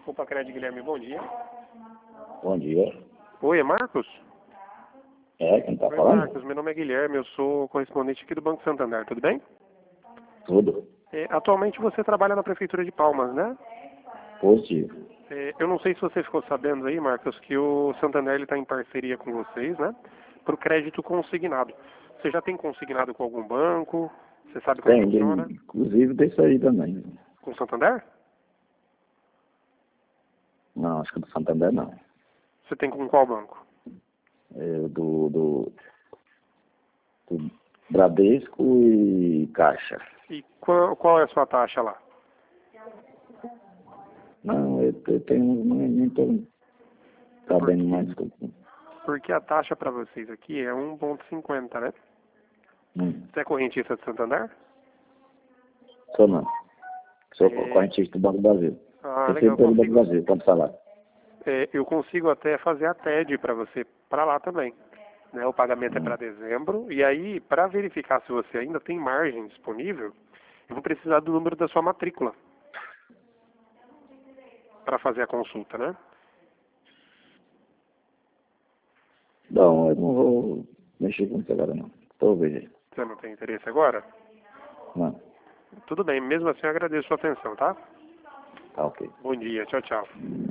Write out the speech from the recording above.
Opa, Crédito Guilherme, bom dia. Bom dia. Oi, é Marcos? É, quem tá Oi, falando? Marcos, meu nome é Guilherme, eu sou correspondente aqui do Banco Santander, tudo bem? Tudo Atualmente você trabalha na Prefeitura de Palmas, né? positivo. Eu não sei se você ficou sabendo aí, Marcos, que o Santander está em parceria com vocês, né? Para o crédito consignado. Você já tem consignado com algum banco? Você sabe como funciona? Inclusive desse aí também. Com o Santander? Não, acho que do Santander não. Você tem com qual banco? É do Bradesco e Caixa. E qual é a sua taxa lá? Não, eu tenho, nem estou sabendo mais. Porque a taxa para vocês aqui é 1,50, né? Você é correntista de Santander? Sou não. Sou É. correntista do Banco do Brasil. Ah, legal. Recebi pelo Banco do Brasil, pode falar. Eu consigo até fazer a TED para você para lá também. Né? O pagamento é para dezembro. E aí, para verificar se você ainda tem margem disponível, eu vou precisar do número da sua matrícula para fazer a consulta, né? Não, eu não vou mexer com isso agora não. Estou vendo. Você não tem interesse agora? Não, Tudo bem, mesmo assim eu agradeço a sua atenção, tá? tá ok. Bom dia, tchau, tchau.